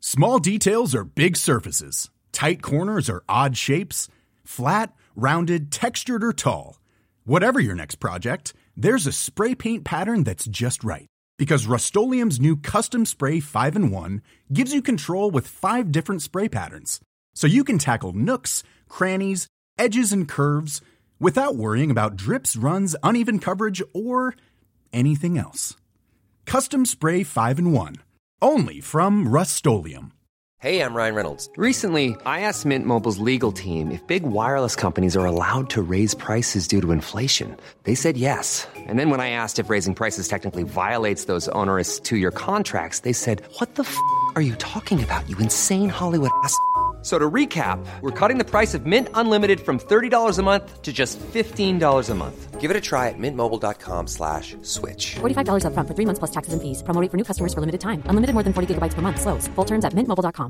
Small details are big surfaces. Tight corners are odd shapes. Flat, rounded, textured, or tall. Whatever your next project, there's a spray paint pattern that's just right. Because Rust-Oleum's new Custom Spray 5-in-1 gives you control with 5 different spray patterns. So you can tackle nooks, crannies, edges, and curves without worrying about drips, runs, uneven coverage, or anything else. Custom Spray 5-in-1. Only from Rust-Oleum. Hey, I'm Ryan Reynolds. Recently, I asked Mint Mobile's legal team if big wireless companies are allowed to raise prices due to inflation. They said yes. And then when I asked if raising prices technically violates those onerous 2-year contracts, they said, "What the f*** are you talking about, you insane Hollywood ass?" So to recap, we're cutting the price of Mint Unlimited from $30 a month to just $15 a month. Give it a try at mintmobile.com/switch. $45 up front for 3 months plus taxes and fees. Promo rate for new customers for limited time. Unlimited more than 40 gigabytes per month. Slows full terms at mintmobile.com.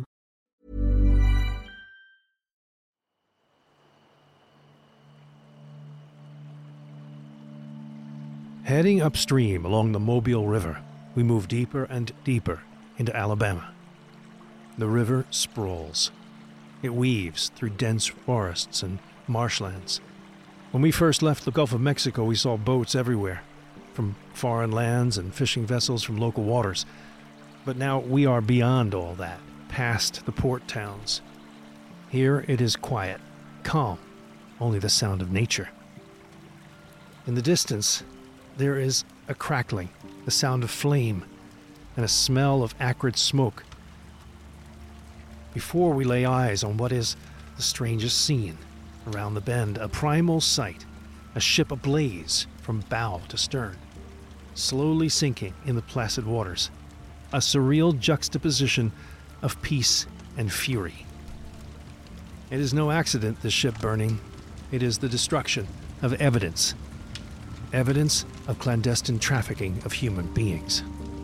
Heading upstream along the Mobile River, we move deeper and deeper into Alabama. The river sprawls. It weaves through dense forests and marshlands. When we first left the Gulf of Mexico, we saw boats everywhere, from foreign lands and fishing vessels from local waters. But now we are beyond all that, past the port towns. Here it is quiet, calm, only the sound of nature. In the distance, there is a crackling, the sound of flame, and a smell of acrid smoke. Before we lay eyes on what is the strangest scene, around the bend, a primal sight, a ship ablaze from bow to stern, slowly sinking in the placid waters, a surreal juxtaposition of peace and fury. It is no accident, this ship burning. It is the destruction of evidence of clandestine trafficking of human beings.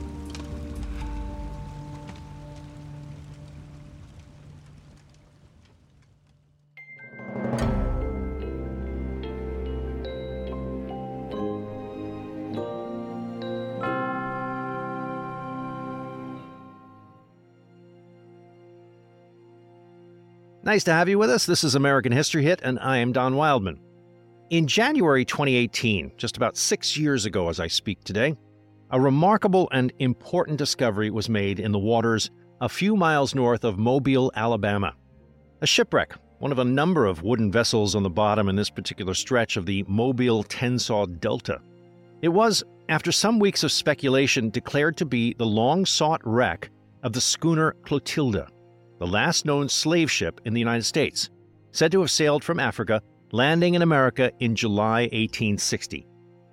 Nice to have you with us. This is American History Hit, and I am Don Wildman. In January 2018, just about 6 years ago as I speak today, a remarkable and important discovery was made in the waters a few miles north of Mobile, Alabama. A shipwreck, one of a number of wooden vessels on the bottom in this particular stretch of the Mobile-Tensaw Delta. It was, after some weeks of speculation, declared to be the long-sought wreck of the schooner Clotilda, the last known slave ship in the United States, said to have sailed from Africa, landing in America in July 1860.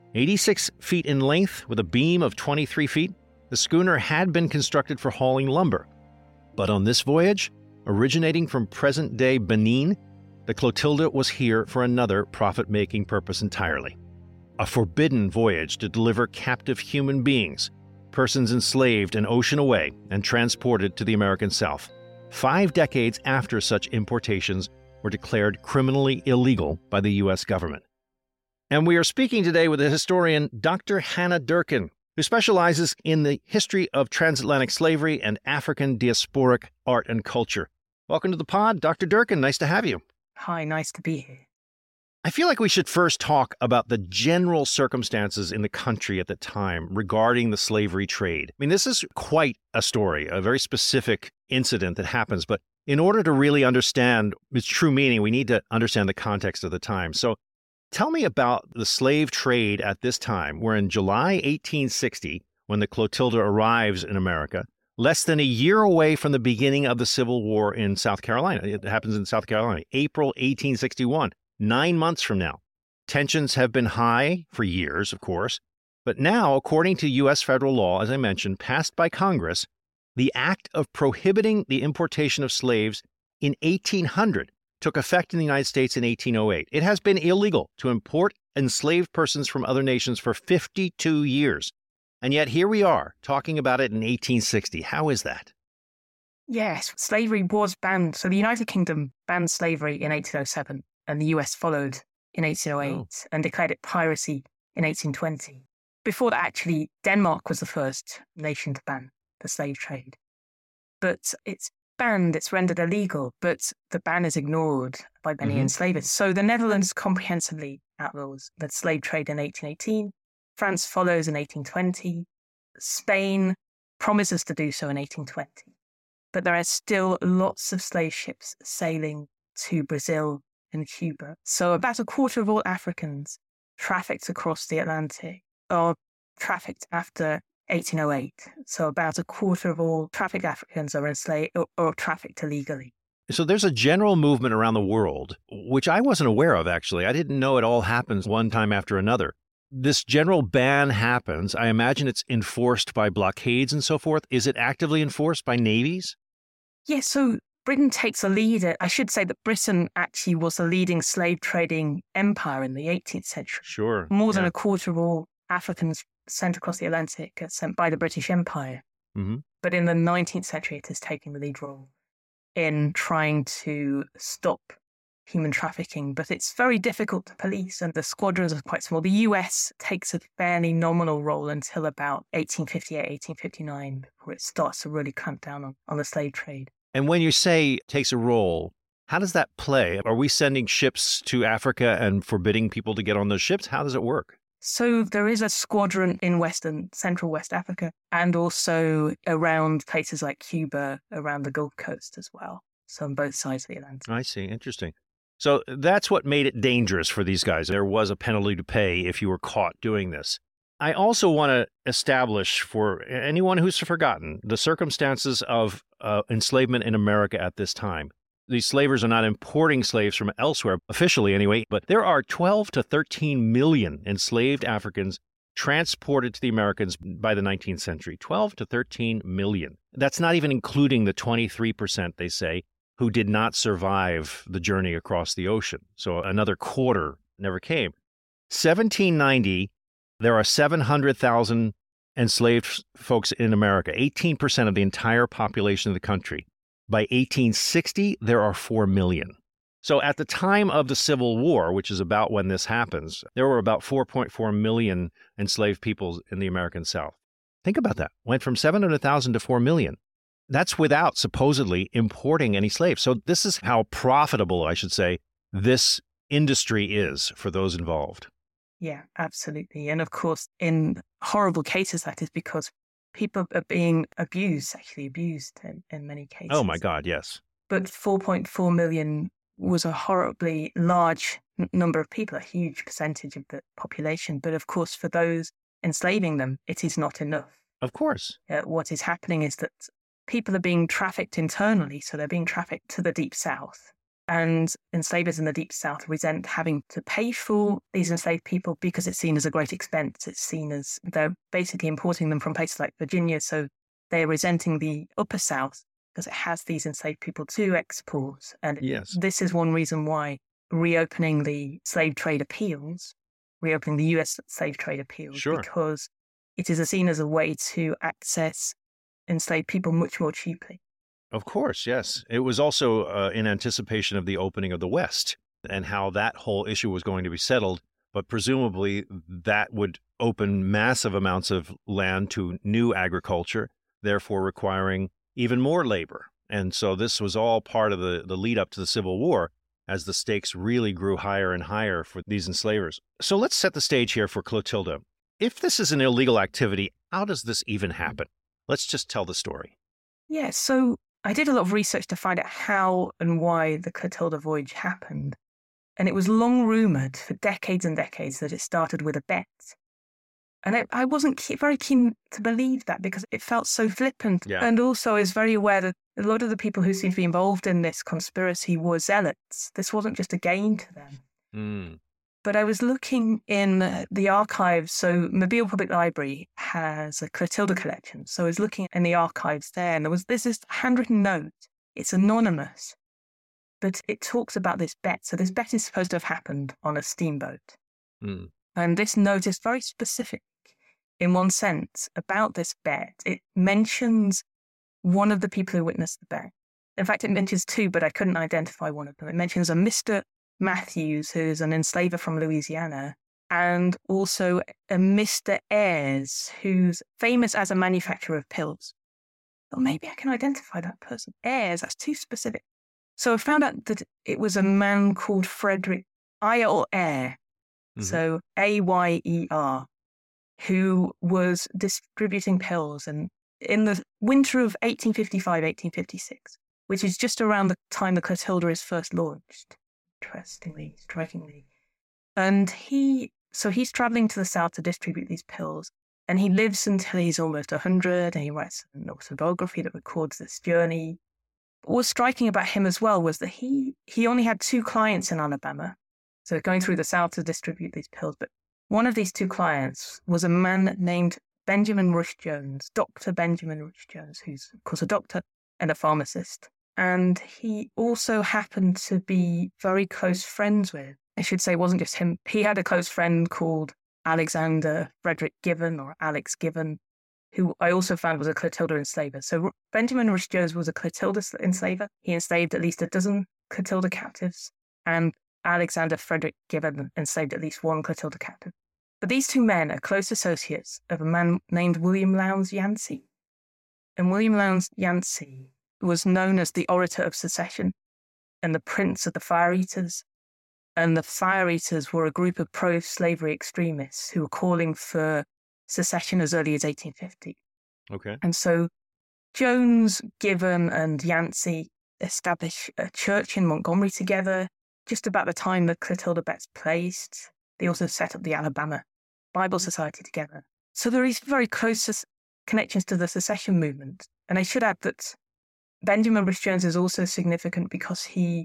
86 feet in length with a beam of 23 feet, the schooner had been constructed for hauling lumber. But on this voyage, originating from present-day Benin, the Clotilda was here for another profit-making purpose entirely. A forbidden voyage to deliver captive human beings, persons enslaved an ocean away and transported to the American South. 5 decades after such importations were declared criminally illegal by the U.S. government. And we are speaking today with the historian Dr. Hannah Durkin, who specializes in the history of transatlantic slavery and African diasporic art and culture. Welcome to the pod, Dr. Durkin. Nice to have you. Hi, nice to be here. I feel like we should first talk about the general circumstances in the country at the time regarding the slavery trade. I mean, this is quite a story, a very specific incident that happens. But in order to really understand its true meaning, we need to understand the context of the time. So tell me about the slave trade at this time. We're in July 1860 when the Clotilda arrives in America, less than a year away from the beginning of the Civil War in South Carolina. It happens in South Carolina, April 1861. 9 months from now. Tensions have been high for years, of course, but now, according to U.S. federal law, as I mentioned, passed by Congress, the act of prohibiting the importation of slaves in 1800 took effect in the United States in 1808. It has been illegal to import enslaved persons from other nations for 52 years. And yet here we are talking about it in 1860. How is that? Yes, slavery was banned. So the United Kingdom banned slavery in 1807. And the US followed in 1808 and declared it piracy in 1820. Before that, actually, Denmark was the first nation to ban the slave trade. but it's banned, it's rendered illegal, but the ban is ignored by many enslavers. So the Netherlands comprehensively outlaws the slave trade in 1818. France follows in 1820. Spain promises to do so in 1820. But there are still lots of slave ships sailing to Brazil and Cuba. So about a quarter of all Africans trafficked across the Atlantic are trafficked after 1808. So about a quarter of all trafficked Africans are enslaved or trafficked illegally. So there's a general movement around the world, which I wasn't aware of, actually. I didn't know it all happens one time after another. This general ban happens. I imagine it's enforced by blockades and so forth. Is it actively enforced by navies? Yes, so Britain takes a lead. I should say that Britain actually was the leading slave trading empire in the 18th century. Sure. More than a quarter of all Africans sent across the Atlantic are sent by the British Empire. But in the 19th century, it is taking the lead role in trying to stop human trafficking. But it's very difficult to police, and the squadrons are quite small. The US takes a fairly nominal role until about 1858, 1859, before it starts to really clamp down on the slave trade. And when you say takes a role, how does that play? Are we sending ships to Africa and forbidding people to get on those ships? How does it work? So there is a squadron in Central West Africa, and also around places like Cuba, around the Gulf Coast as well. So on both sides of the Atlantic. I see. Interesting. So that's what made it dangerous for these guys. There was a penalty to pay if you were caught doing this. I also want to establish for anyone who's forgotten the circumstances of enslavement in America at this time. These slavers are not importing slaves from elsewhere, officially anyway, but there are 12 to 13 million enslaved Africans transported to the Americans by the 19th century. 12 to 13 million. That's not even including the 23%, they say, who did not survive the journey across the ocean. So another quarter never came. 1790, there are 700,000 enslaved folks in America, 18% of the entire population of the country. By 1860, there are 4 million. So at the time of the Civil War, which is about when this happens, there were about 4.4 million enslaved people in the American South. Think about that. Went from 700,000 to 4 million. That's without supposedly importing any slaves. So this is how profitable, I should say, this industry is for those involved. Yeah, absolutely. And of course, in horrible cases, that is because people are being abused in many cases. Oh, my God, yes. But 4.4 million was a horribly large number of people, a huge percentage of the population. But of course, for those enslaving them, it is not enough. Of course. What is happening is that people are being trafficked internally, so they're being trafficked to the Deep South. And enslavers in the Deep South resent having to pay for these enslaved people because it's seen as a great expense. It's seen as they're basically importing them from places like Virginia. So they're resenting the Upper South because it has these enslaved people to export. And This is one reason why reopening the slave trade appeals, reopening the US slave trade appeals, because it is seen as a way to access enslaved people much more cheaply. Of course, yes. It was also in anticipation of the opening of the West and how that whole issue was going to be settled. But presumably that would open massive amounts of land to new agriculture, therefore requiring even more labor. And so this was all part of the lead up to the Civil War as the stakes really grew higher and higher for these enslavers. So let's set the stage here for Clotilda. If this is an illegal activity, how does this even happen? Let's just tell the story. Yeah, so I did a lot of research to find out how and why the Clotilda voyage happened. And it was long rumoured for decades and decades that it started with a bet. And I wasn't very keen to believe that because it felt so flippant. Yeah. And also I was very aware that a lot of the people who seemed to be involved in this conspiracy were zealots. This wasn't just a game to them. But I was looking in the archives. So Mobile Public Library has a Clotilda collection. So I was looking in the archives there, and there's this handwritten note. It's anonymous, but it talks about this bet. So this bet is supposed to have happened on a steamboat. And this note is very specific in one sense about this bet. It mentions one of the people who witnessed the bet. In fact, it mentions two, but I couldn't identify one of them. It mentions a Mr. Matthews, who's an enslaver from Louisiana, and also a Mr. Ayres, who's famous as a manufacturer of pills. Or maybe I can identify that person. Ayres, that's too specific. So I found out that it was a man called Frederick Ayer, so Ayer, who was distributing pills and in the winter of 1855, 1856, which is just around the time the Clotilda is first launched, interestingly, strikingly. And he's traveling to the south to distribute these pills, and he lives until he's almost 100, and he writes an autobiography that records this journey. What was striking about him as well was that he only had 2 clients in Alabama, so going through the south to distribute these pills, but one of these 2 clients was a man named Benjamin Rush Jones, Dr. Benjamin Rush Jones, who's, of course, a doctor and a pharmacist. And he also happened to be very close friends with, I should say, it wasn't just him. He had a close friend called Alexander Frederick Given, or Alex Given, who I also found was a Clotilda enslaver. So Benjamin Rush Jones was a Clotilda enslaver. He enslaved at least a dozen Clotilda captives, and Alexander Frederick Given enslaved at least 1 Clotilda captive. But these 2 men are close associates of a man named William Lowndes Yancey. And William Lowndes Yancey was known as the Orator of Secession and the Prince of the Fire Eaters. And the Fire Eaters were a group of pro-slavery extremists who were calling for secession as early as 1850. Okay. And so Jones, Given, and Yancey established a church in Montgomery together just about the time that Clotilda Betts placed. They also set up the Alabama Bible Society together. So there is very close connections to the secession movement. And I should add that Benjamin Rush Jones is also significant because he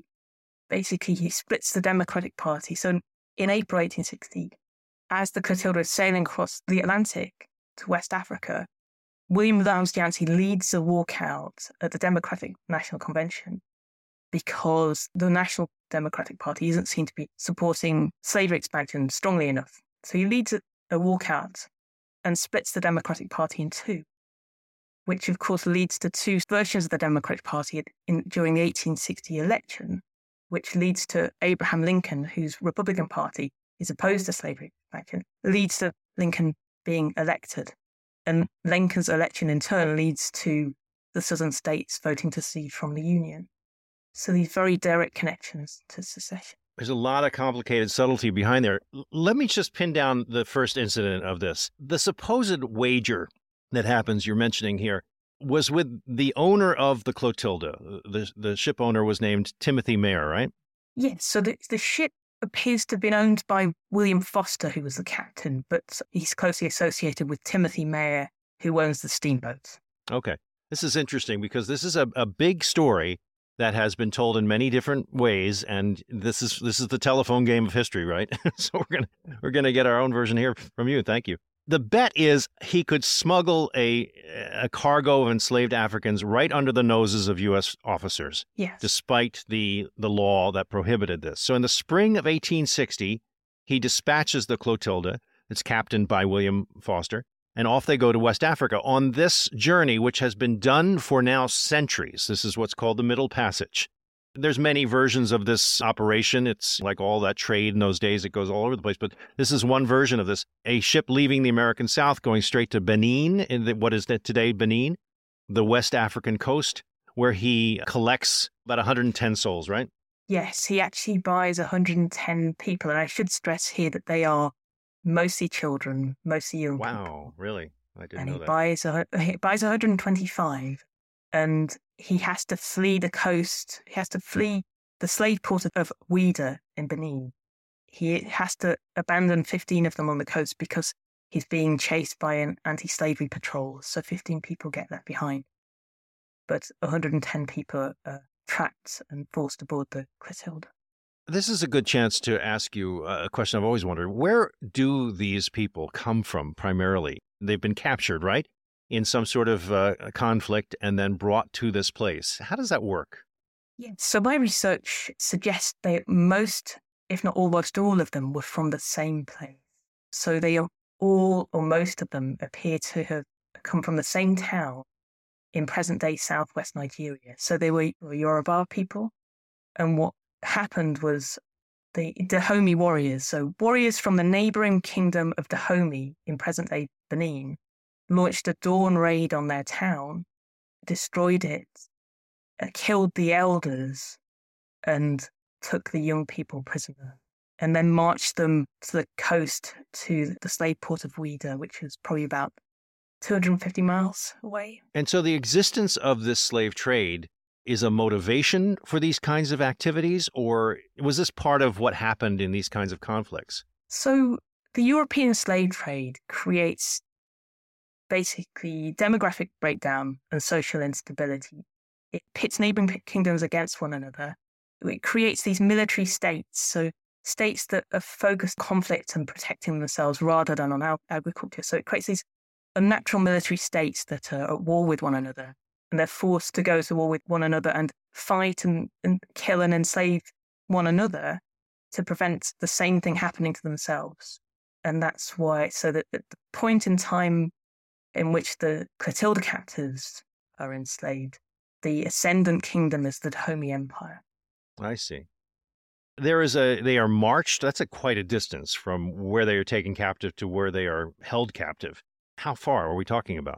splits the Democratic Party. So in April 1860, as the Clotilda is sailing across the Atlantic to West Africa, William Lowndes Yancey leads a walkout at the Democratic National Convention because the National Democratic Party isn't seen to be supporting slavery expansion strongly enough. So he leads a walkout and splits the Democratic Party in 2, which of course leads to 2 versions of the Democratic Party during the 1860 election, which leads to Abraham Lincoln, whose Republican Party is opposed to slavery expansion, leads to Lincoln being elected. And Lincoln's election in turn leads to the southern states voting to secede from the Union. So these very direct connections to secession. There's a lot of complicated subtlety behind there. Let me just pin down the first incident of this. The supposed wager that happens, you're mentioning here, was with the owner of the Clotilda. The ship owner was named Timothy Mayer, right? Yes, so the ship appears to have been owned by William Foster, who was the captain, but he's closely associated with Timothy Mayer, who owns the steamboats. Okay. This is interesting because this is a big story that has been told in many different ways, and this is the telephone game of history, right? So we're gonna get our own version here from you. Thank you. The bet is he could smuggle a cargo of enslaved Africans right under the noses of U.S. officers, yes, despite the law that prohibited this. So in the spring of 1860, he dispatches the Clotilda. It's captained by William Foster. And off they go to West Africa on this journey, which has been done for now centuries. This is what's called the Middle Passage. There's many versions of this operation. It's like all that trade in those days. It goes all over the place. But this is one version of this. A ship leaving the American South going straight to Benin, in what is today Benin, the West African coast, where he collects about 110 souls, right? Yes, he actually buys 110 people. And I should stress here that they are mostly children, mostly young people. Wow, really? I didn't know that. And he buys 125, and he has to flee the coast. He has to flee the slave port of Ouidah in Benin. He has to abandon 15 of them on the coast because he's being chased by an anti-slavery patrol. So 15 people get left behind. But 110 people are trapped and forced aboard the Clotilda. This is a good chance to ask you a question I've always wondered. Where do these people come from primarily? They've been captured, right? In some sort of conflict and then brought to this place. How does that work? Yes. So my research suggests that most, if not almost all of them, were from the same place. So they are all, or most of them, appear to have come from the same town in present-day southwest Nigeria. So they were Yoruba people. And what happened was the Dahomey warriors, so warriors from the neighboring kingdom of Dahomey in present-day Benin, launched a dawn raid on their town, destroyed it, killed the elders, and took the young people prisoner, and then marched them to the coast to the slave port of Ouidah, which was probably about 250 miles away. And so the existence of this slave trade is a motivation for these kinds of activities, or was this part of what happened in these kinds of conflicts? So the European slave trade creates basically demographic breakdown and social instability. It pits neighboring kingdoms against one another. It creates these military states, so states that are focused on conflict and protecting themselves rather than on agriculture. So it creates these unnatural military states that are at war with one another, and they're forced to go to war with one another and fight and kill and enslave one another to prevent the same thing happening to themselves. And that's why, so that at the point in time in which the Clotilda captives are enslaved, the ascendant kingdom is the Dahomey Empire. I see. They are marched, that's quite a distance from where they are taken captive to where they are held captive. How far are we talking about?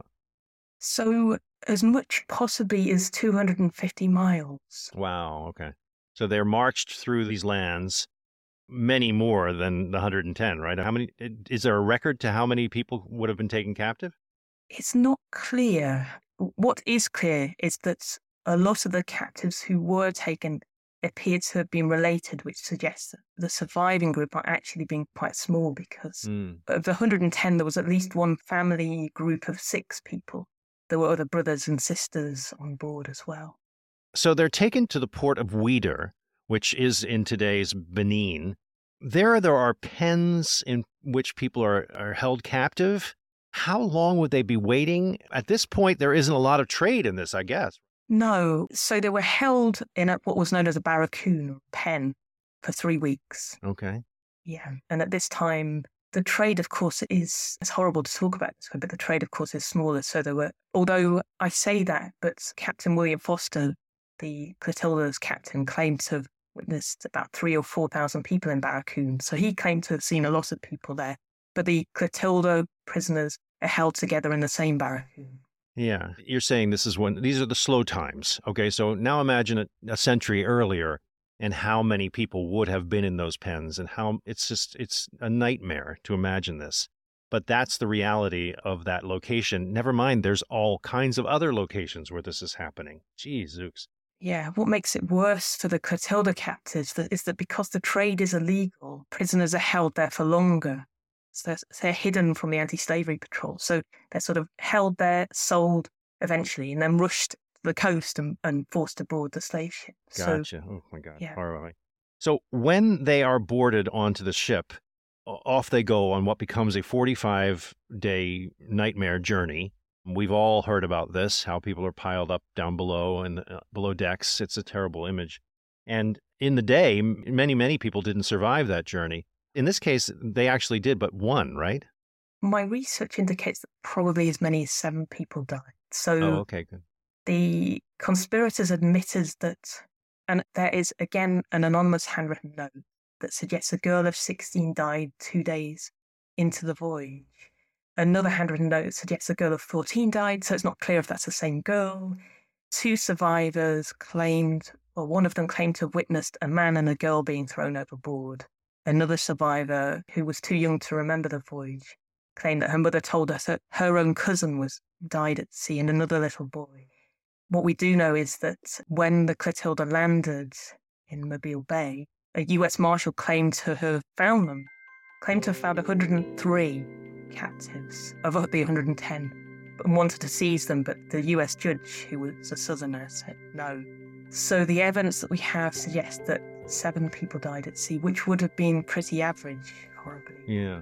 So as much possibly as 250 miles. Wow, okay. So they're marched through these lands, many more than the 110, right? How many? Is there a record to how many people would have been taken captive? It's not clear. What is clear is that a lot of the captives who were taken appeared to have been related, which suggests that the surviving group are actually being quite small, because of the 110, there was at least one family group of 6 people. There were other brothers and sisters on board as well. So they're taken to the port of Ouidah, which is in today's Benin. There are pens in which people are held captive. How long would they be waiting? At this point, there isn't a lot of trade in this, I guess. No. So they were held in what was known as a barracoon, or pen, for 3 weeks. Okay. Yeah. And at this time, the trade, of course, it's horrible to talk about this way, but the trade, of course, is smaller. So there were, although I say that, but Captain William Foster, the Clotilda's captain, claimed to have witnessed about 3,000 or 4,000 people in barracoon. So he claimed to have seen a lot of people there. But the Clotilda prisoners are held together in the same barracoon. Yeah, you're saying these are the slow times. Okay, so now imagine a century earlier and how many people would have been in those pens, and how it's a nightmare to imagine this. But that's the reality of that location. Never mind, there's all kinds of other locations where this is happening. Jeez, Zooks. Yeah, what makes it worse for the Clotilda captives is that because the trade is illegal, prisoners are held there for longer. So they're hidden from the anti-slavery patrol. So they're sort of held there, sold eventually, and then rushed to the coast and forced to board the slave ship. Gotcha. Oh, my God. Yeah. Horrifying. So when they are boarded onto the ship, off they go on what becomes a 45-day nightmare journey. We've all heard about this, how people are piled up down below and below decks. It's a terrible image. And in the day, many, many people didn't survive that journey. In this case, they actually did, but one, right? My research indicates that probably as many as 7 people died. So okay, good. The conspirators admitted that, and there is again an anonymous handwritten note that suggests a girl of 16 died 2 days into the voyage. Another handwritten note suggests a girl of 14 died, so it's not clear if that's the same girl. 2 survivors one of them claimed to have witnessed a man and a girl being thrown overboard. Another survivor, who was too young to remember the voyage, claimed that her mother told her that her own cousin died at sea, and another little boy. What we do know is that when the Clotilda landed in Mobile Bay, a U.S. Marshal claimed to have found 103 captives of the 110, and wanted to seize them, but the U.S. judge, who was a southerner, said no. So the evidence that we have suggests that 7 people died at sea, which would have been pretty average, horribly. Yeah.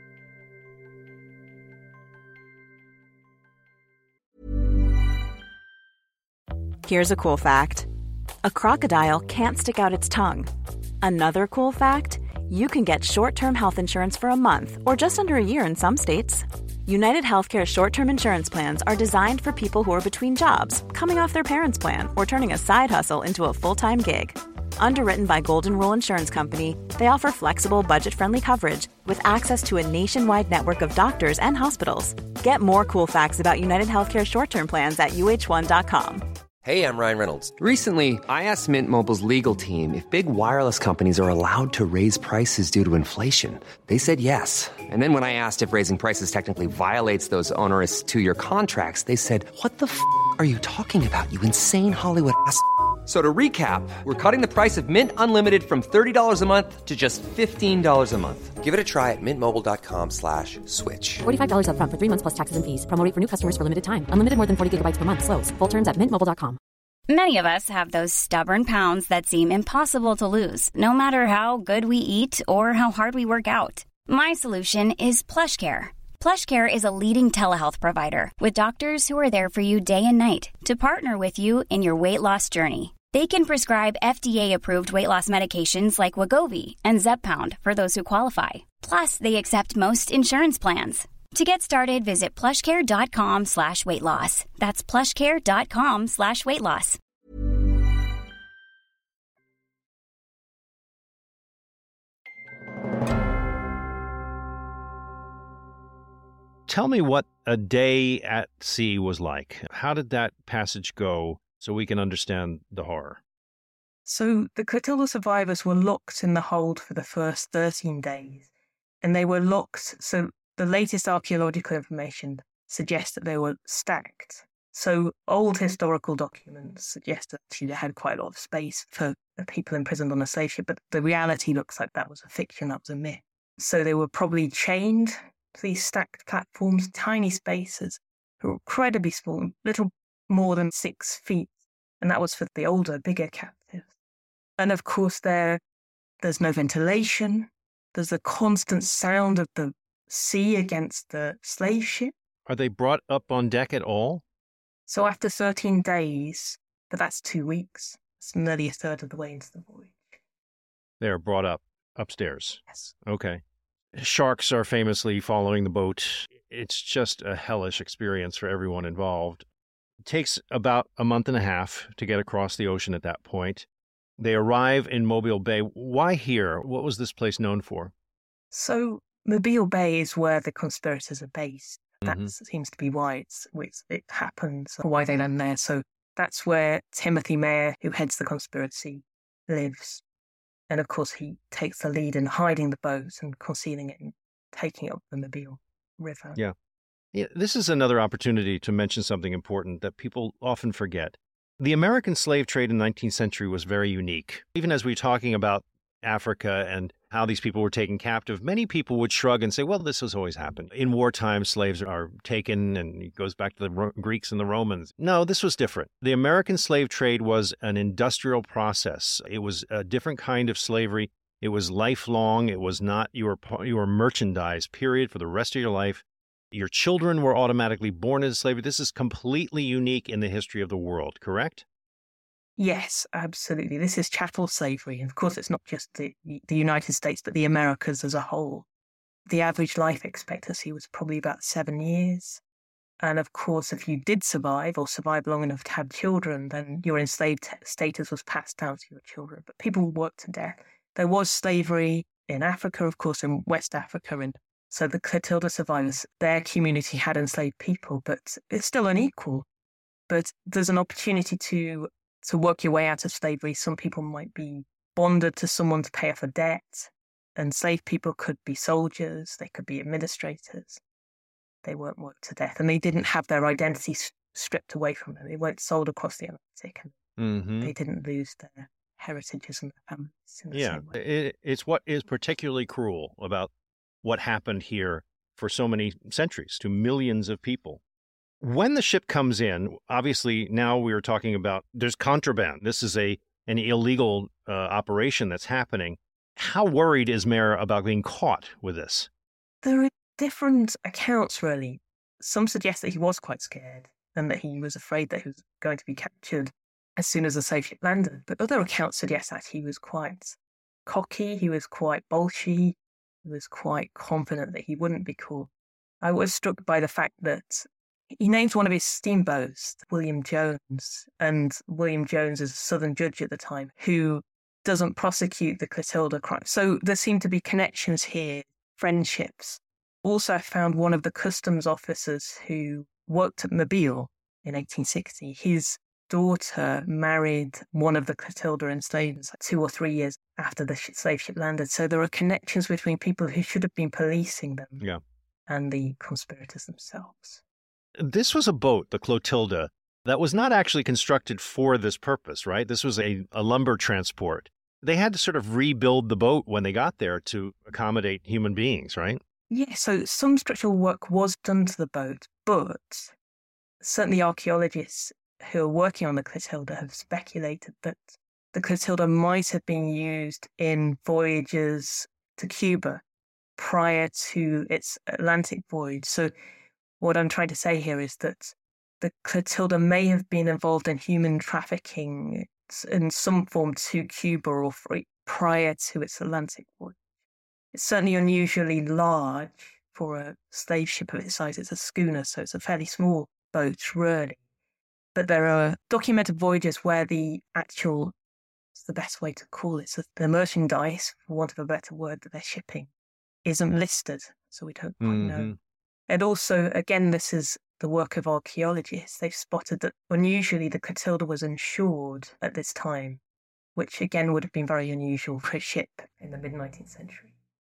Here's a cool fact. A crocodile can't stick out its tongue. Another cool fact, you can get short-term health insurance for a month or just under a year in some states. United Healthcare short-term insurance plans are designed for people who are between jobs, coming off their parents' plan, or turning a side hustle into a full-time gig. Underwritten by Golden Rule Insurance Company, they offer flexible, budget-friendly coverage with access to a nationwide network of doctors and hospitals. Get more cool facts about United Healthcare short-term plans at uh1.com. Hey, I'm Ryan Reynolds. Recently, I asked Mint Mobile's legal team if big wireless companies are allowed to raise prices due to inflation. They said yes. And then when I asked if raising prices technically violates those onerous two-year contracts, they said, "What the f*** are you talking about, you insane Hollywood ass?" So to recap, we're cutting the price of Mint Unlimited from $30 a month to just $15 a month. Give it a try at mintmobile.com/switch. $45 up front for 3 months plus taxes and fees. Promo rate for new customers for limited time. Unlimited more than 40 gigabytes per month. Slows full terms at mintmobile.com. Many of us have those stubborn pounds that seem impossible to lose, no matter how good we eat or how hard we work out. My solution is PlushCare. PlushCare is a leading telehealth provider with doctors who are there for you day and night to partner with you in your weight loss journey. They can prescribe FDA-approved weight loss medications like Wegovy and Zepbound for those who qualify. Plus, they accept most insurance plans. To get started, visit plushcare.com/weightloss. That's plushcare.com/weightloss. Tell me what a day at sea was like. How did that passage go so we can understand the horror? So the Clotilda survivors were locked in the hold for the first 13 days. And they were locked, so the latest archaeological information suggests that they were stacked. So old historical documents suggest that they had quite a lot of space for the people imprisoned on a slave ship, but the reality looks like that was a fiction, that was a myth. So they were probably chained to these stacked platforms, tiny spaces, who were incredibly small, little more than 6 feet. And that was for the older, bigger captives. And of course, there's no ventilation. There's a constant sound of the sea against the slave ship. Are they brought up on deck at all? So after 13 days, but that's 2 weeks, it's nearly a third of the way into the voyage. They're brought up upstairs? Yes. Okay. Sharks are famously following the boat. It's just a hellish experience for everyone involved. It takes about a month and a half to get across the ocean at that point. They arrive in Mobile Bay. Why here? What was this place known for? So Mobile Bay is where the conspirators are based. That seems to be why it happens, or why they land there. So that's where Timothy Mayer, who heads the conspiracy, lives. And of course, he takes the lead in hiding the boat and concealing it and taking it up the Mobile River. Yeah. This is another opportunity to mention something important that people often forget. The American slave trade in the 19th century was very unique. Even as we're talking about Africa and how these people were taken captive, many people would shrug and say, well, this has always happened. In wartime, slaves are taken, and it goes back to the Greeks and the Romans. No, this was different. The American slave trade was an industrial process. It was a different kind of slavery. It was lifelong. It was not you were merchandise, period, for the rest of your life. Your children were automatically born into slavery. This is completely unique in the history of the world, correct? Yes, absolutely. This is chattel slavery. And of course, it's not just the United States, but the Americas as a whole. The average life expectancy was probably about 7 years. And of course, if you did survive or survive long enough to have children, then your enslaved status was passed down to your children. But people worked to death. There was slavery in Africa, of course, in West Africa. And so the Clotilda survivors, their community had enslaved people, but it's still unequal. But there's an opportunity to work your way out of slavery. Some people might be bonded to someone to pay off a debt. Enslaved people could be soldiers. They could be administrators. They weren't worked to death. And they didn't have their identity stripped away from them. They weren't sold across the Atlantic. And they didn't lose their heritages and their families in the same way. It's what is particularly cruel about what happened here for so many centuries to millions of people. When the ship comes in, obviously now we're talking about there's contraband. This is an illegal operation that's happening. How worried is Mayer about being caught with this? There are different accounts, really. Some suggest that he was quite scared and that he was afraid that he was going to be captured as soon as the slave ship landed. But other accounts suggest that he was quite cocky, he was quite bolshy, he was quite confident that he wouldn't be caught. I was struck by the fact that he names one of his steamboats, William Jones, and William Jones is a Southern judge at the time who doesn't prosecute the Clotilda crime. So there seem to be connections here, friendships. Also found one of the customs officers who worked at Mobile in 1860. His daughter married one of the Clotilda enslavers 2 or 3 years after the slave ship landed. So there are connections between people who should have been policing them and the conspirators themselves. This was a boat, the Clotilda, that was not actually constructed for this purpose, right? This was a lumber transport. They had to sort of rebuild the boat when they got there to accommodate human beings, right? Yeah, so some structural work was done to the boat, but certainly archaeologists who are working on the Clotilda have speculated that the Clotilda might have been used in voyages to Cuba prior to its Atlantic voyage. So what I'm trying to say here is that the Clotilda may have been involved in human trafficking in some form to Cuba or prior to its Atlantic voyage. It's certainly unusually large for a slave ship of its size. It's a schooner, so it's a fairly small boat, really. But there are documented voyages where the actual, it's the best way to call it, so the merchandise, for want of a better word, that they're shipping isn't listed, so we don't quite know. And also, again, this is the work of archaeologists. They've spotted that unusually the Clotilda was insured at this time, which again would have been very unusual for a ship in the mid-19th century.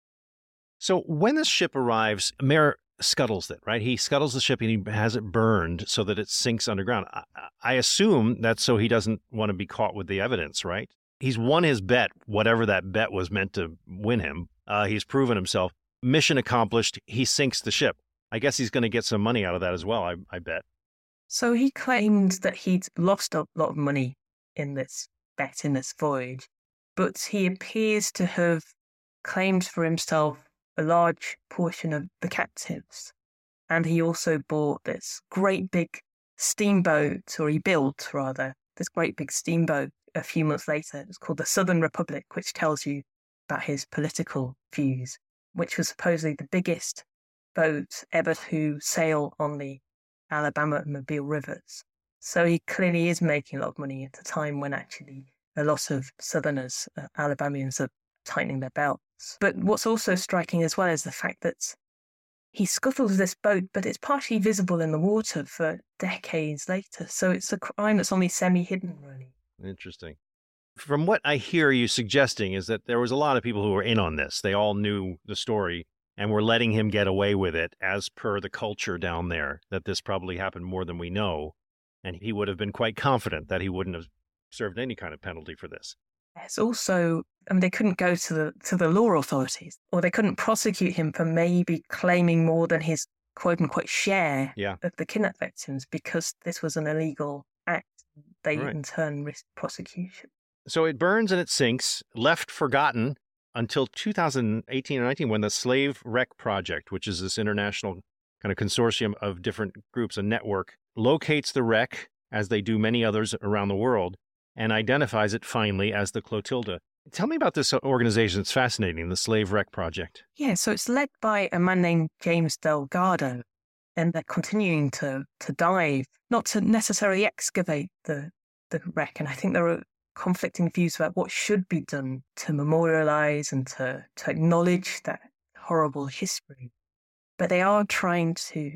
So when this ship arrives, Mayer scuttles it, right? He scuttles the ship and he has it burned so that it sinks underground. I assume that's so he doesn't want to be caught with the evidence, right? He's won his bet, whatever that bet was meant to win him. He's proven himself. Mission accomplished. He sinks the ship. I guess he's going to get some money out of that as well, I bet. So he claimed that he'd lost a lot of money in this bet, in this voyage, but he appears to have claimed for himself a large portion of the captives. And he also bought this great big steamboat, or he built, rather, this great big steamboat a few months later. It was called the Southern Republic, which tells you about his political views, which was supposedly the biggest boat ever to sail on the Alabama and Mobile rivers. So he clearly is making a lot of money at a time when actually a lot of Southerners, Alabamians, are tightening their belts. But what's also striking as well is the fact that he scuttles this boat, but it's partially visible in the water for decades later. So it's a crime that's only semi-hidden, really. Interesting. From what I hear you suggesting is that there was a lot of people who were in on this. They all knew the story and were letting him get away with it as per the culture down there, that this probably happened more than we know. And he would have been quite confident that he wouldn't have served any kind of penalty for this. It's also, they couldn't go to the law authorities, or they couldn't prosecute him for maybe claiming more than his quote-unquote share of the kidnap victims, because this was an illegal act. They in turn risked prosecution. So it burns and it sinks, left forgotten until 2018 or 19, when the Slave Wreck Project, which is this international kind of consortium of different groups, a network, locates the wreck, as they do many others around the world, and identifies it finally as the Clotilda. Tell me about this organization. It's fascinating, the Slave Wreck Project. Yeah, so it's led by a man named James Delgado, and they're continuing to dive, not to necessarily excavate the wreck. And I think there are conflicting views about what should be done to memorialize and to acknowledge that horrible history. But they are trying to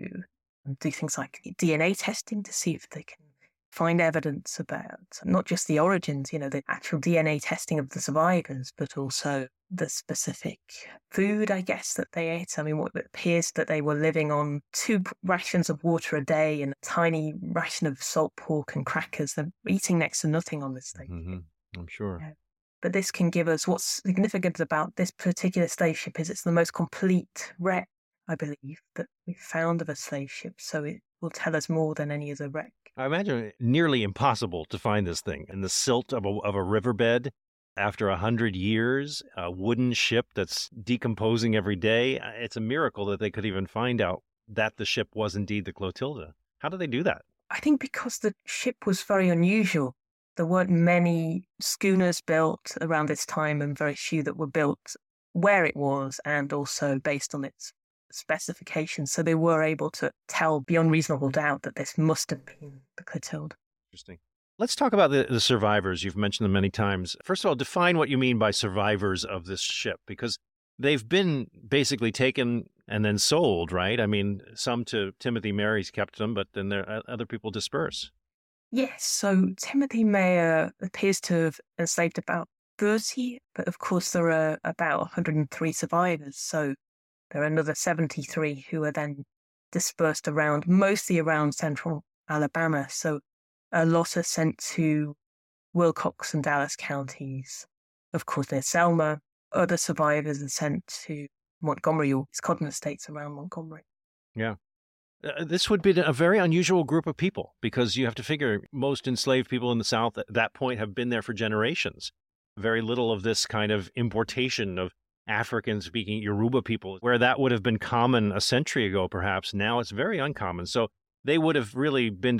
do things like DNA testing to see if they can find evidence about not just the origins, the actual DNA testing of the survivors, but also the specific food, I guess, that they ate. I mean, what it appears that they were living on 2 rations of water a day and a tiny ration of salt pork and crackers. They're eating next to nothing on this thing. Mm-hmm. I'm sure. Yeah. But this can give us what's significant about this particular slave ship is it's the most complete wreck, I believe, that we've found of a slave ship. So it will tell us more than any other wreck. I imagine it nearly impossible to find this thing in the silt of a riverbed after 100 years, a wooden ship that's decomposing every day. It's a miracle that they could even find out that the ship was indeed the Clotilda. How did they do that? I think because the ship was very unusual. There weren't many schooners built around this time, and very few that were built where it was and also based on its specifications. So they were able to tell beyond reasonable doubt that this must have been the Clotilda. Interesting. Let's talk about the survivors. You've mentioned them many times. First of all, define what you mean by survivors of this ship, because they've been basically taken and then sold, right? I mean, some to Timothy Mary's kept them, but then other people disperse. Yes, so Timothy Mayer appears to have enslaved about 30, but of course there are about 103 survivors, so there are another 73 who are then dispersed around, mostly around central Alabama. So a lot are sent to Wilcox and Dallas counties. Of course, near Selma. Other survivors are sent to Montgomery or its cotton estates around Montgomery. Yeah. This would be a very unusual group of people because you have to figure most enslaved people in the South at that point have been there for generations. Very little of this kind of importation of African-speaking Yoruba people, where that would have been common a century ago, perhaps. Now it's very uncommon. So they would have really been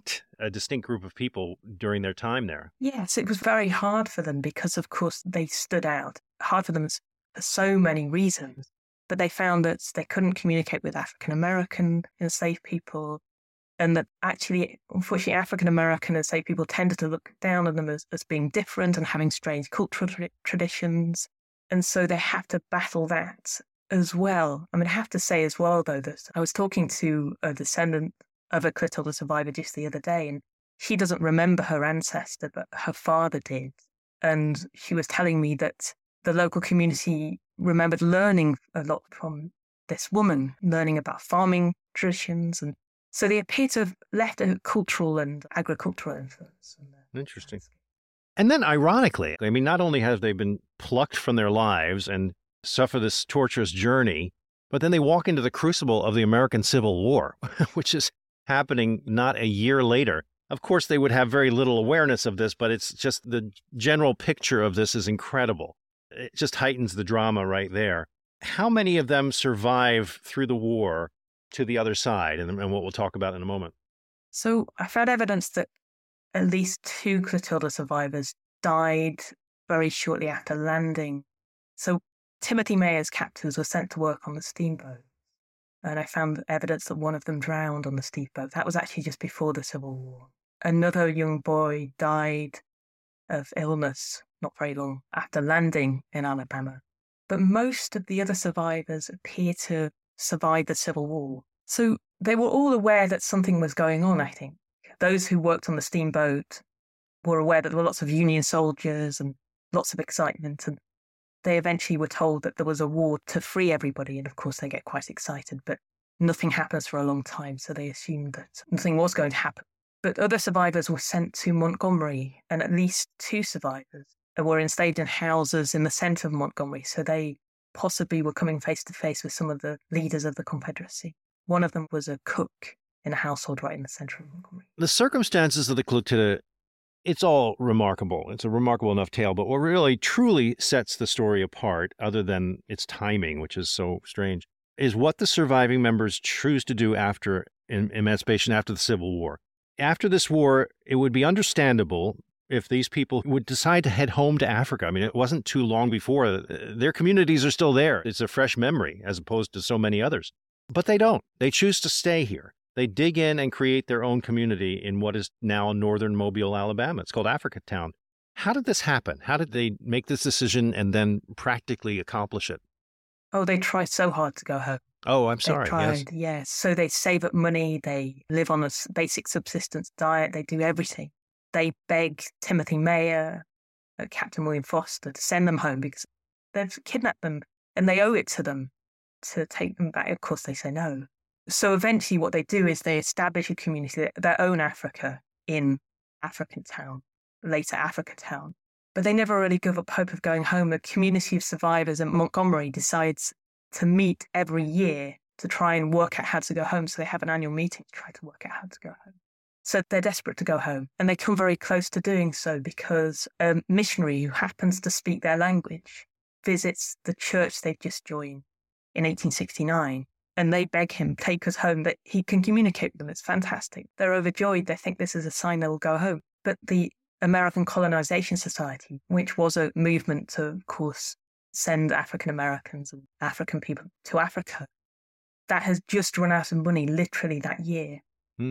a distinct group of people during their time there. Yes, it was very hard for them because, of course, they stood out. Hard for them for so many reasons. But they found that they couldn't communicate with African-American enslaved people, and that actually, unfortunately, African-American enslaved people tended to look down on them as being different and having strange cultural traditions. And so they have to battle that as well. I mean, I have to say as well, though, that I was talking to a descendant of a Clotilda survivor just the other day, and she doesn't remember her ancestor, but her father did. And she was telling me that the local community remembered learning a lot from this woman, learning about farming traditions. And so they appear to have left a cultural and agricultural influence. Interesting. And then, ironically, I mean, not only have they been plucked from their lives and suffer this torturous journey, but then they walk into the crucible of the American Civil War, which is happening not a year later. Of course, they would have very little awareness of this, but it's just the general picture of this is incredible. It just heightens the drama right there. How many of them survive through the war to the other side, and what we'll talk about in a moment? So I found evidence that at least 2 Clotilda survivors died very shortly after landing. So Timothy Mayer's captors were sent to work on the steamboat, and I found evidence that one of them drowned on the steamboat. That was actually just before the Civil War. Another young boy died of illness not very long after landing in Alabama. But most of the other survivors appear to survive the Civil War. So they were all aware that something was going on, I think. Those who worked on the steamboat were aware that there were lots of Union soldiers and lots of excitement, and they eventually were told that there was a war to free everybody, and of course they get quite excited, but nothing happens for a long time, so they assumed that nothing was going to happen. But other survivors were sent to Montgomery, and at least 2 survivors were enslaved in houses in the centre of Montgomery, so they possibly were coming face to face with some of the leaders of the Confederacy. One of them was a cook in a household right in the centre of Montgomery. The circumstances of the Clotilda, it's all remarkable. It's a remarkable enough tale, but what really truly sets the story apart, other than its timing, which is so strange, is what the surviving members choose to do after emancipation, after the Civil War. After this war, it would be understandable if these people would decide to head home to Africa. I mean, it wasn't too long before. Their communities are still there. It's a fresh memory as opposed to so many others. But they don't. They choose to stay here. They dig in and create their own community in what is now northern Mobile, Alabama. It's called Africatown. How did this happen? How did they make this decision and then practically accomplish it? Oh, they tried so hard to go home. Oh, I'm sorry. They tried, yes. So they save up money. They live on a basic subsistence diet. They do everything. They beg Timothy Mayer, Captain William Foster, to send them home because they've kidnapped them and they owe it to them to take them back. Of course, they say no. So eventually what they do is they establish a community, their own Africa, in Africatown, later Africatown. But they never really give up hope of going home. A community of survivors in Montgomery decides to meet every year to try and work out how to go home. So they have an annual meeting to try to work out how to go home. So they're desperate to go home. And they come very close to doing so because a missionary who happens to speak their language visits the church they've just joined in 1869. And they beg him, take us home, that he can communicate with them. It's fantastic. They're overjoyed. They think this is a sign they will go home. But the American Colonization Society, which was a movement to, of course, send African Americans and African people to Africa, that has just run out of money literally that year.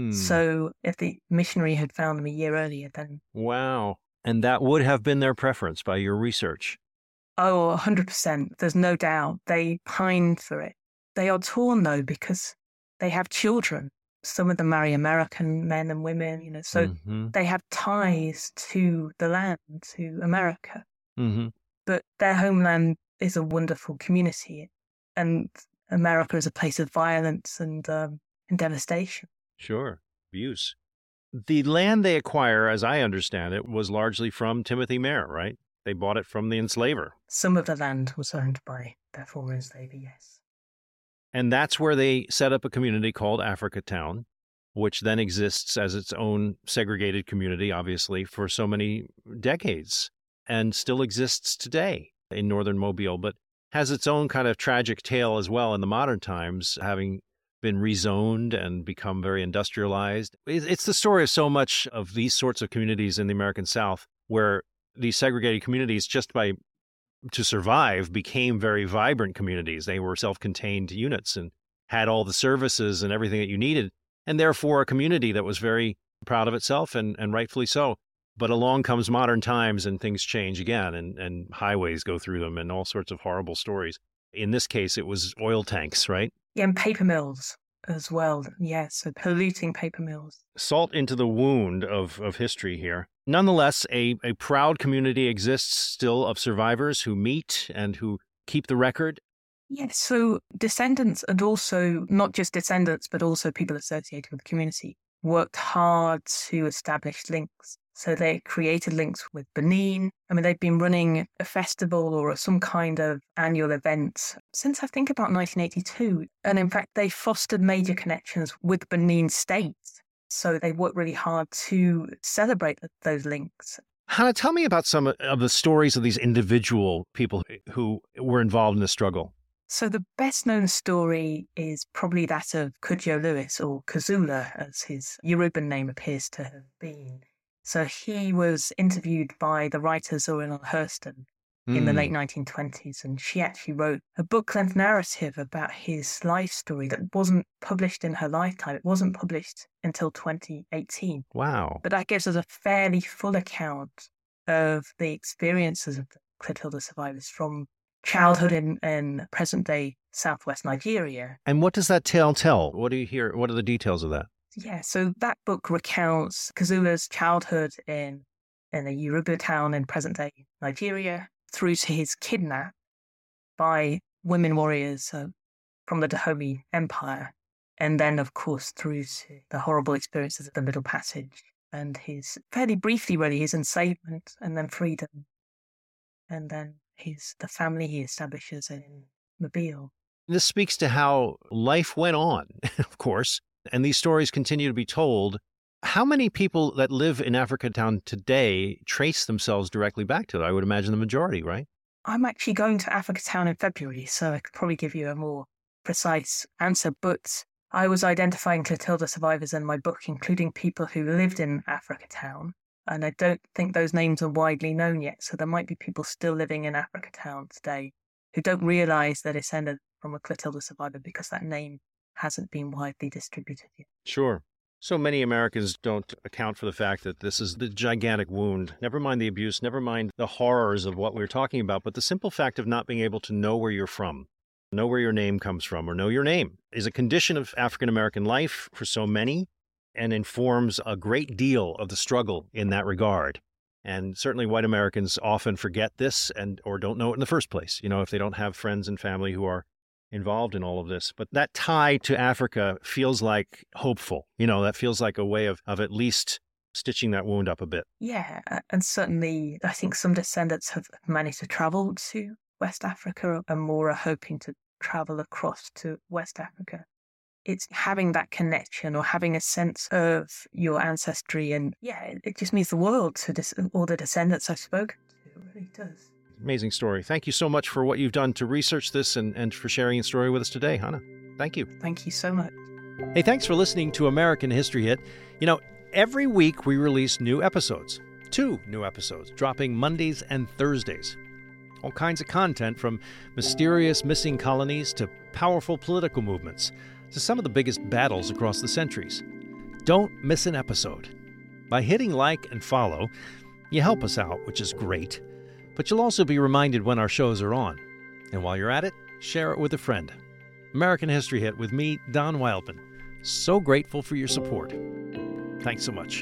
So if the missionary had found them a year earlier, then... Wow. And that would have been their preference by your research. Oh, 100%. There's no doubt. They pined for it. They are torn, though, because they have children. Some of them marry American men and women, so they have ties to the land, to America. But their homeland is a wonderful community, and America is a place of violence and devastation. Sure. Abuse. The land they acquire, as I understand it, was largely from Timothy Meagher, right? They bought it from the enslaver. Some of the land was owned by their former enslaver, yes. And that's where they set up a community called Africatown, which then exists as its own segregated community, obviously, for so many decades, and still exists today in northern Mobile, but has its own kind of tragic tale as well in the modern times, having been rezoned and become very industrialized. It's the story of so much of these sorts of communities in the American South, where these segregated communities, to survive, became very vibrant communities. They were self-contained units and had all the services and everything that you needed, and therefore a community that was very proud of itself, and rightfully so. But along comes modern times and things change again, and highways go through them and all sorts of horrible stories. In this case, it was oil tanks, right? Yeah, and paper mills as well. Yes, so polluting paper mills. Salt into the wound of history here. Nonetheless, a proud community exists still of survivors who meet and who keep the record. Yes, so descendants, and also not just descendants, but also people associated with the community, worked hard to establish links. So they created links with Benin. I mean, they've been running a festival or some kind of annual event since I think about 1982. And in fact, they fostered major connections with Benin State. So they worked really hard to celebrate those links. Hannah, tell me about some of the stories of these individual people who were involved in the struggle. So the best known story is probably that of Cudjoe Lewis, or Kazula, as his Yoruban name appears to have been. So he was interviewed by the writer Zora Hurston in the late 1920s, and she actually wrote a book-length narrative about his life story that wasn't published in her lifetime. It wasn't published until 2018. Wow. But that gives us a fairly full account of the experiences of the Clotilda survivors from childhood in present-day southwest Nigeria. And what does that tale tell? What do you hear? What are the details of that? Yeah, so that book recounts Kazula's childhood in a Yoruba town in present-day Nigeria, through to his kidnap by women warriors from the Dahomey Empire, and then, of course, through to the horrible experiences of the Middle Passage, and his, fairly briefly really, his enslavement, and then freedom, and then the family he establishes in Mobile. This speaks to how life went on, of course, and these stories continue to be told. How many people that live in Africatown today trace themselves directly back to it? I would imagine the majority, right? I'm actually going to Africatown in February, so I could probably give you a more precise answer. But I was identifying Clotilda survivors in my book, including people who lived in Africatown. And I don't think those names are widely known yet. So there might be people still living in Africatown today who don't realize they're descended from a Clotilda survivor because that name hasn't been widely distributed yet. Sure. So many Americans don't account for the fact that this is the gigantic wound. Never mind the abuse, never mind the horrors of what we're talking about, but the simple fact of not being able to know where you're from, know where your name comes from, or know your name is a condition of African-American life for so many and informs a great deal of the struggle in that regard. And certainly white Americans often forget this or don't know it in the first place, if they don't have friends and family who are involved in all of this. But that tie to Africa feels like hopeful. That feels like a way of at least stitching that wound up a bit. Yeah, and certainly I think some descendants have managed to travel to West Africa, and more are hoping to travel across to West Africa. It's having that connection or having a sense of your ancestry, and it just means the world to all the descendants I've spoken to. It really does. Amazing story. Thank you so much for what you've done to research this and for sharing your story with us today, Hannah. Thank you. Thank you so much. Hey, thanks for listening to American History Hit. Every week we release new episodes. 2 new episodes, dropping Mondays and Thursdays. All kinds of content, from mysterious missing colonies to powerful political movements to some of the biggest battles across the centuries. Don't miss an episode. By hitting like and follow, you help us out, which is great. But you'll also be reminded when our shows are on. And while you're at it, share it with a friend. American History Hit with me, Don Wildman. So grateful for your support. Thanks so much.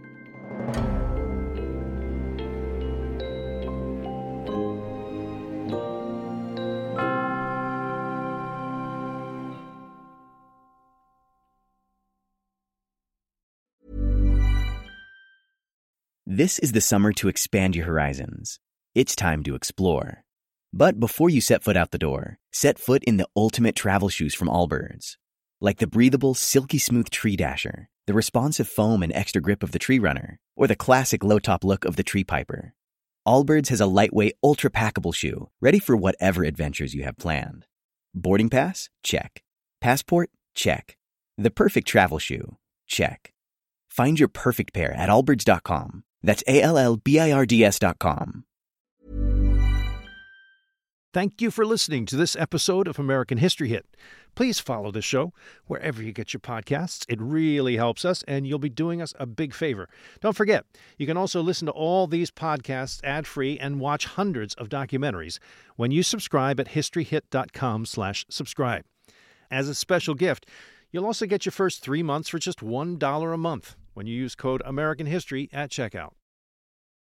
This is the summer to expand your horizons. It's time to explore. But before you set foot out the door, set foot in the ultimate travel shoes from Allbirds. Like the breathable, silky smooth Tree Dasher, the responsive foam and extra grip of the Tree Runner, or the classic low-top look of the Tree Piper. Allbirds has a lightweight, ultra-packable shoe, ready for whatever adventures you have planned. Boarding pass? Check. Passport? Check. The perfect travel shoe? Check. Find your perfect pair at allbirds.com. That's ALLBIRDS.com. Thank you for listening to this episode of American History Hit. Please follow this show wherever you get your podcasts. It really helps us, and you'll be doing us a big favor. Don't forget, you can also listen to all these podcasts ad-free and watch hundreds of documentaries when you subscribe at historyhit.com/subscribe. As a special gift, you'll also get your first 3 months for just $1 a month when you use code American History at checkout.